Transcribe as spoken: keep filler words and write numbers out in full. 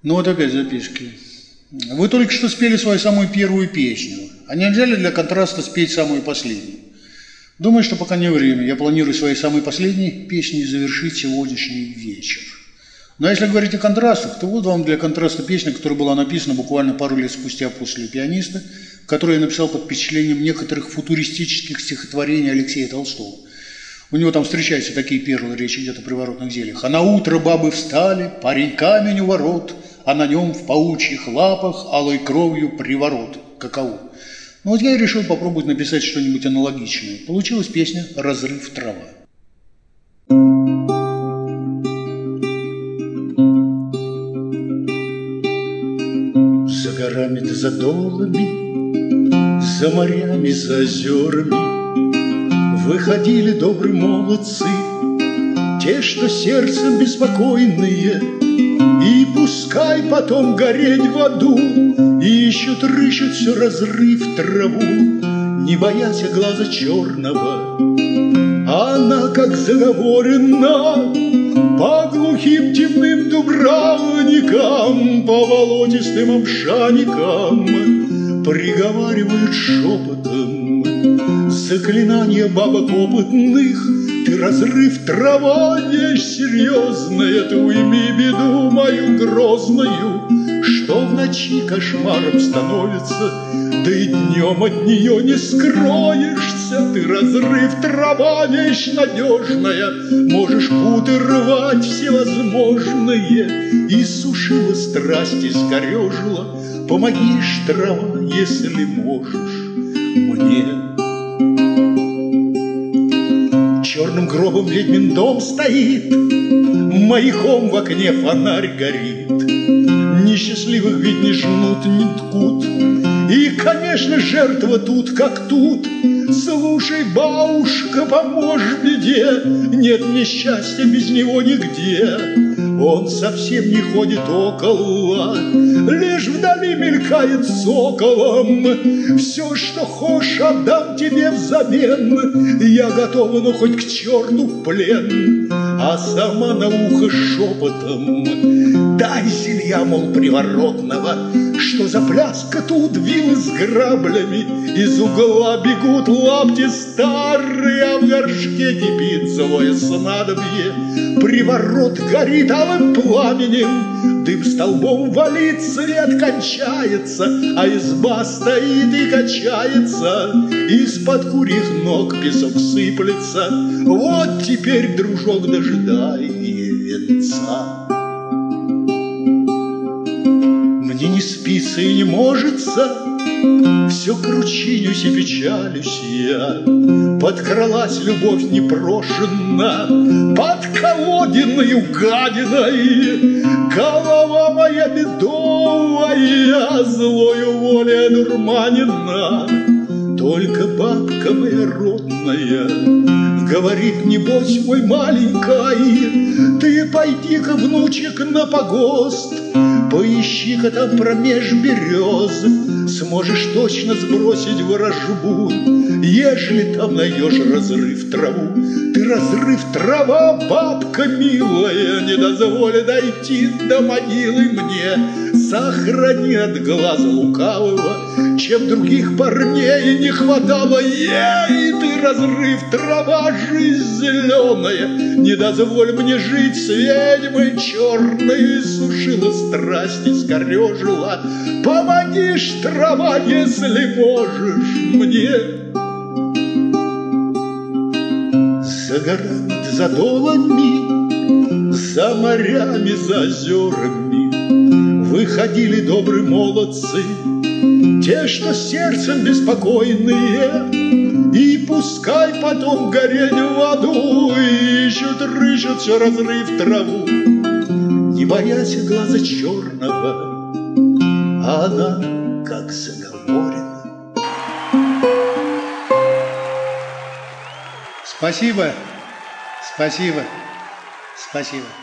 Ну вот опять записки. Вы только что спели свою самую первую песню. А нельзя ли для контраста спеть самую последнюю? Думаю, что пока не время. Я планирую своей самой последней песней завершить сегодняшний вечер. Но если говорить о контрастах, то вот вам для контраста песня, которая была написана буквально пару лет спустя после «Пианиста», которую я написал под впечатлением некоторых футуристических стихотворений Алексея Толстого. У него там встречаются такие перлы, речь идет о приворотных зельях. «А на утро бабы встали, парень камень у ворот, а на нем в паучьих лапах алой кровью приворот». Каково? Ну вот я и решил попробовать написать что-нибудь аналогичное. Получилась песня «Разрыв трава». За горами да за долами, за морями, за озерами выходили добрые молодцы, те, что сердцем беспокойные, и пускай потом гореть в аду, ищут, рыщут все разрыв траву, не боясь глаза черного. Она, как заговорена, по глухим темным дубравникам, по болотистым обшаникам приговаривают шепотом заклинания бабок опытных. Ты, разрыв трава, вещь серьезная, ты уйми беду мою грозную, что в ночи кошмаром становится, да и днем от нее не скроешься. Ты, разрыв трава, вещь надежная, можешь путы рвать всевозможные, и сушила страсти, скорежила. Помогишь, трава, если можешь мне. Черным гробом ведьмин дом стоит, маяком в окне фонарь горит. Несчастливых ведь не жнут, не ткут, и, конечно, жертва тут как тут. Слушай, бабушка, поможешь беде, нет несчастья без него нигде. Он совсем не ходит около, лишь вдали мелькает соколом. Все, что хочешь, отдам тебе взамен, я готова, но хоть к черту в плен. А сама на ухо шепотом: дай зелья, мол, приворотного, что за пляска тут, вилы с граблями, из угла бегут лапти старые, а в горшке кипит злое снадобье. Приворот горит алым пламенем, дым столбом валит, свет кончается, а изба стоит и качается, из-под курьих ног песок сыплется. Вот теперь, дружок, дожидай венца. Мне не спится и не можется, все кручинюсь и печалюсь я. Подкралась любовь непрошенна под колодиной гадиной. Голова моя бедовая, злою волей одурманена. Только бабка моя родная говорит: небось, мой маленький, ты пойди-ка, внучек, на погост, поищи-ка там промеж берез, сможешь точно сбросить ворожбу, ежели там найдешь разрыв траву. Ты, разрыв трава, бабка милая, не дозволь дойти до могилы мне. Сохрани от глаза лукавого, чем других парней не хватало ей. Ты, разрыв трава, жизнь зеленая, не дозволь мне жить с ведьмой черной. Сушила страсти, скорежила, помогишь, трава, если можешь мне. За горами, за долами, за морями, за озерами выходили добрые молодцы, те, что сердцем беспокойные, и пускай потом гореть в аду, ищут, рыщут все разрыв траву, не боясь глаза черного, а она как заговорена. Спасибо, спасибо, спасибо.